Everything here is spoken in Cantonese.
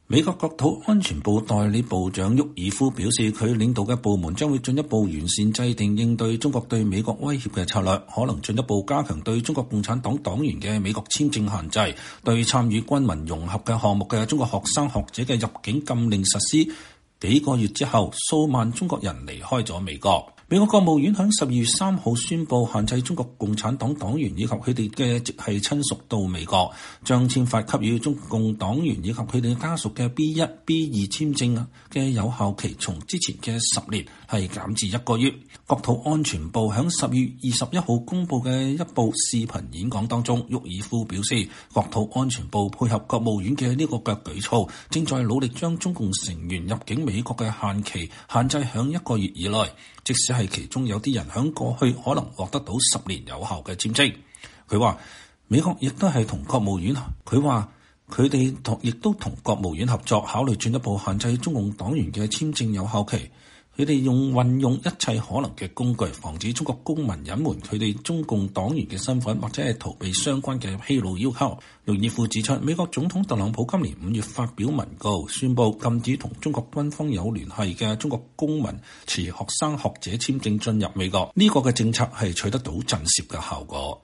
美國國土安全部代理部長沃爾夫表示，佢領導嘅部門將會進一步完善制定應對中國對美國威脅嘅策略，可能進一步加強對中國共產黨黨員嘅美國簽證限制，對參與軍民融合嘅項目嘅中國學生學者嘅入境禁令實施。幾個月之後，數萬中國人離開咗美國。美國國務院喺12月3號宣布限制中國共產黨黨員以及佢哋嘅直系親屬到美國，將簽發給予中共黨員以及佢哋家屬嘅 B1、B2 簽證嘅有效期從之前嘅10年係減至1個月。國土安全部喺10月21號公佈嘅一部視頻演講當中，沃爾夫表示，國土安全部配合國務院嘅呢個舉措，正在努力將中共成員入境美國嘅限期限制喺1個月以內，即使係其中有啲人喺過去可能獲得到10年有效嘅簽證。佢話美國亦都係同國務院，佢話佢哋亦都同國務院合作，考慮進一步限制中共黨員嘅簽證有效期。佢哋運用一切可能嘅工具，防止中國公民隱瞞佢哋中共黨員嘅身份，或者係逃避相關嘅披露要求。沃爾夫指出，美國總統特朗普今年5月發表文告，宣布禁止同中國軍方有聯繫嘅中國公民持學生學者簽證進入美國。呢個嘅政策係取得到震懾嘅效果。